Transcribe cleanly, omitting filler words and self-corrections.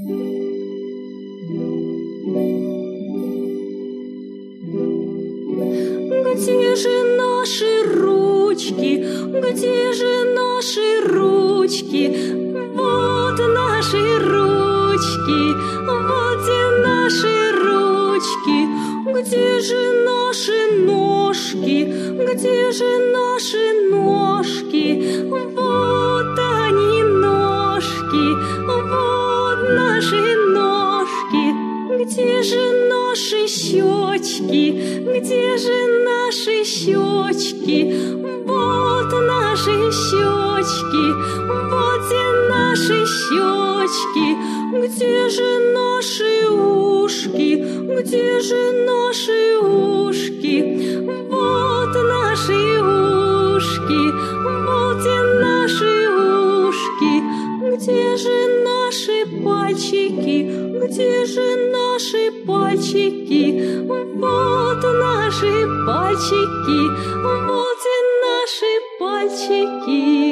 Где же наши ручки? Где же наши ручки? Вот наши ручки, вот где наши ручки. Где же наши ножки? Где же наши ножки? Вот они ножки, вот наши ножки. Где же наши щечки? Где же наши щечки? Вот наши щечки, вот где наши щечки. Где же наши ушки? Где же наши ушки? Вот наши ушки, вот где наши ушки. Где же наши пальчики? Где же наши пальчики? Вот наши пальчики, вот где наши пальчики.